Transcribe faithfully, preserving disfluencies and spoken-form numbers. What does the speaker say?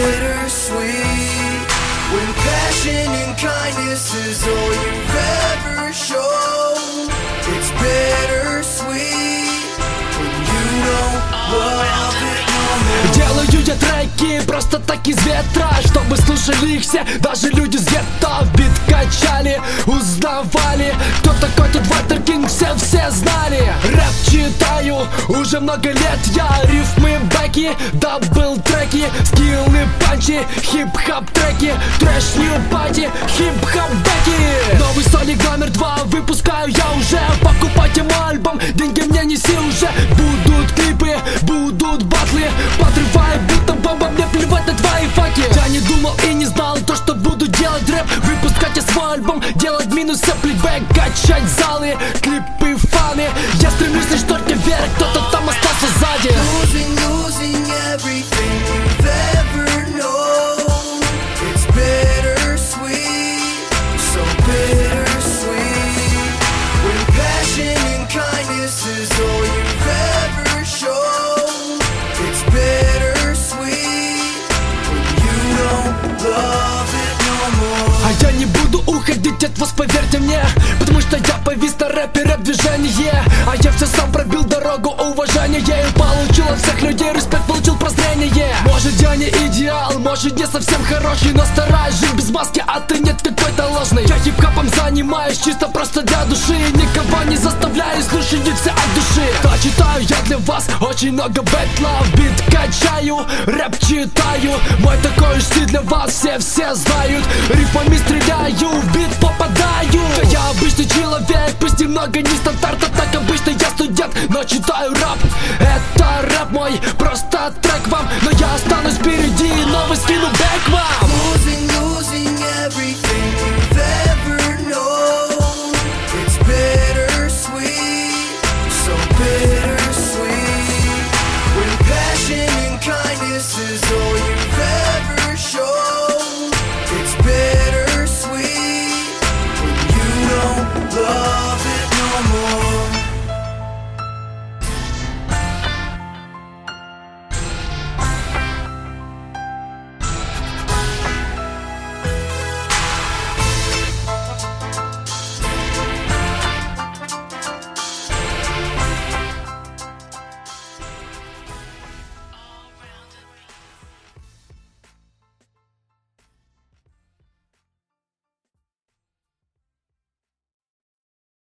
bittersweet when passion and kindness is all you've ever shown. It's bittersweet when you don't love it no more. Делаю я треки просто так из ветра, чтобы слушали их все, даже люди с гетто. Бит качали, узнавали, кто такой тут Вальтер Кинг, все-все знали. Рэп читаю уже много лет я, рифмы, бэки, дабл треки, скиллы, панчи, хип-хоп треки, трэш, нью пати, хип-хоп бэки. Новый Sonic номер два выпускаю я уже, покупайте мой альбом, деньги мне неси уже. Будут клипы, будут батлы, подрываю будто бомба, мне плевать на твои факи. Я не думал и не знал то, что буду делать рэп, выпускать я свой альбом, делать минусы, плейбэк, качать залы, клипы, фаны. Я стремлюсь лишь только вверх, кто-то там остался сзади. Losing, losing everything you've ever known. It's bittersweet, so bittersweet when passion and kindness is all you've ever shown. It's bittersweet when you don't love it no more. А я не буду уходить от вас, поверьте мне, потому что я повис на рэпе, рэп-движение. А я все сам пробил дорогу, уважение и получил от всех людей респект, получил прозрение. Может я не идеал, может не совсем хороший, но стараюсь жить без маски, а ты нет какой-то ложный. Я хип-хопом занимаюсь чисто просто для души, никого не заставляю, слушайте все от души. Да, читаю я для вас очень много бэтлов, бит качаю, рэп читаю, мой такой стиль для вас все-все знают. Рифмами стреляю, в бит попадаю. Да я обычный человек, пусть немного не стандарта, так обычно я студент, но читаю рэп. Это рэп мой, просто трек вам, но я останусь впереди, новый скину бэк вам.